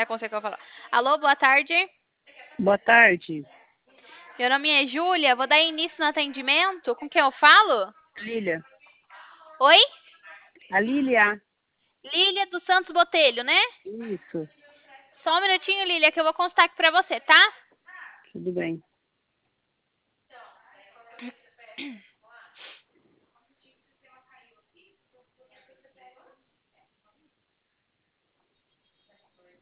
Não é com você que eu vou falar. Alô, boa tarde. Boa tarde, Meu nome é Júlia. Vou dar início no atendimento. Com quem eu falo? Lília. Oi? A Lília. Lília dos Santos Botelho, né? Isso, Só um minutinho, Lília, que eu vou constar aqui pra você, tá? tudo bem.